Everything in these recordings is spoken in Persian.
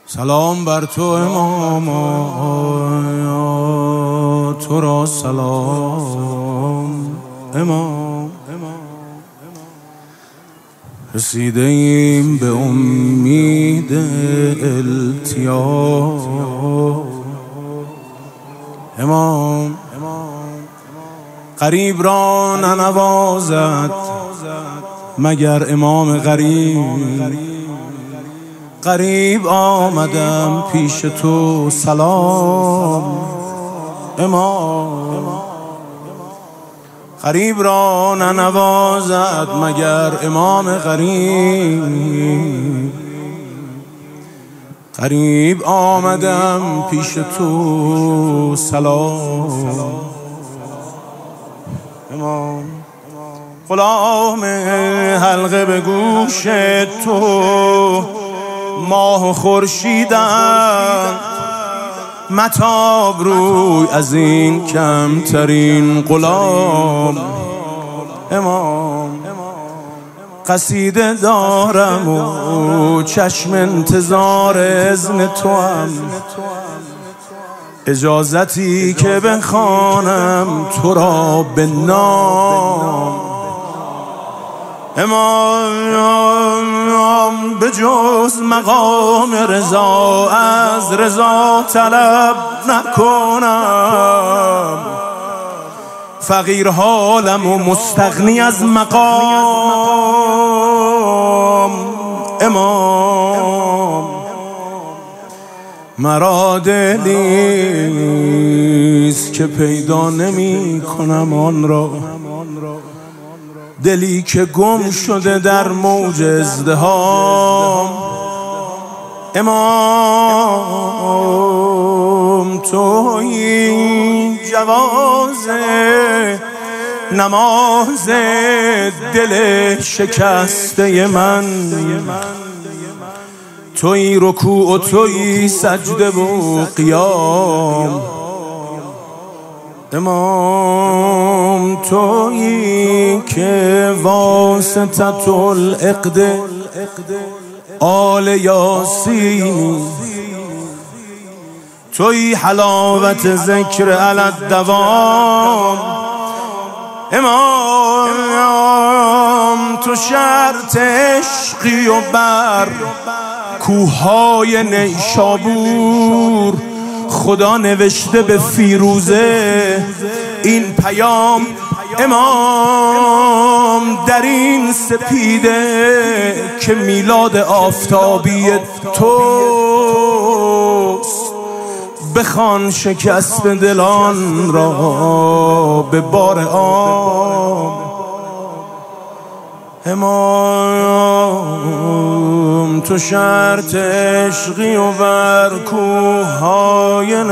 سلام بر تو امام، تو را سلام امام. رسیده ایم به امید التیام امام. غریب را ننوازد مگر امام غریب. غریب آمدم پیش تو سلام امام. غریب را ننوازد مگر امام غریب. غریب آمدم پیش تو سلام امام. غلام حلقه به گوش تو ماه و خورشیدند، متاب روی از این کمترین غلام امام. قصیده دارم و چشم انتظار اذن تو هم، اجازتی که بخوانم تو را به نام امام. به جز مقام رضا از رضا طلب نکنم، فقیر حالم و مستغنی از مقام امام. مرا دلیست که پیدا نمی کنم آن را، دلی که گم شده در موج ازدحام امام. تویی جواز نماز دل شکسته من، تویی رکوع و تویی سجده و قیام امام. تویی که واسطة العقد آل یاسین، تویی حلاوت ذکر علی الدوام امام. تو شرط عشقی و بر کوههای نیشابور خدا نوشته به فیروزه این پیام امام. در این سپیده که میلاد آفتابی توست، بخوان شکست دلان را به بار عام امام. تو شرط عشقی و بر کوههای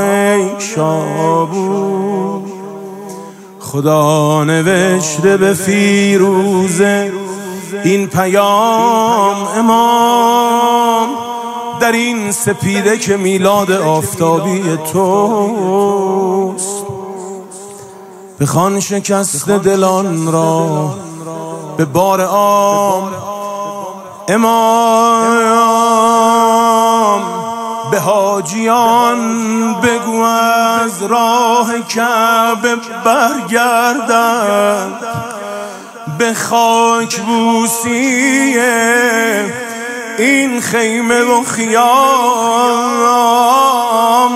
نیشابور خدا نوشته به فیروزه این پیام امام. در این سپیده که میلاد آفتابی توست، بخوان شکست دلان را به بار عام امام. به حاجیان بگو از راه کعبه برگردند، به خاک بوسی این خیمه و خیام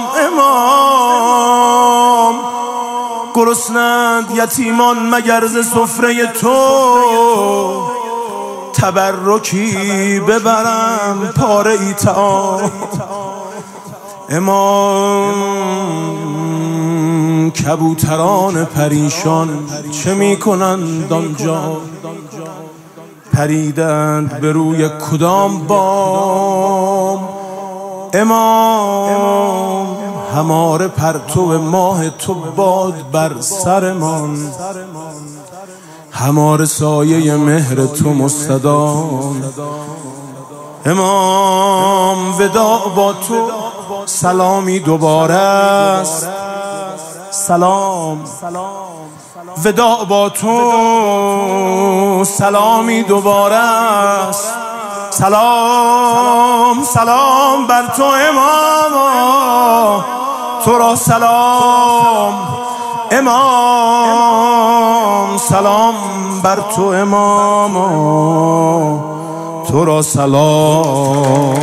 امام. گرسنند یتیمان مگر ز سفره تو، تبرکی ببرم پاره ای طعام امام. کبوتران پریشان چه می کنند آنجا، پریدند به روی کدام بام امام. هماره پرتو ماه تو باد بر سرمان، هماره سایه مهر تو مستدام امام. وداع با تو سلامی دوباره است، سلام. وداع با تو سلامی دوباره است، سلام سلام بر تو امام، تو را سلام امام، سلام بر تو امام، تو را سلام.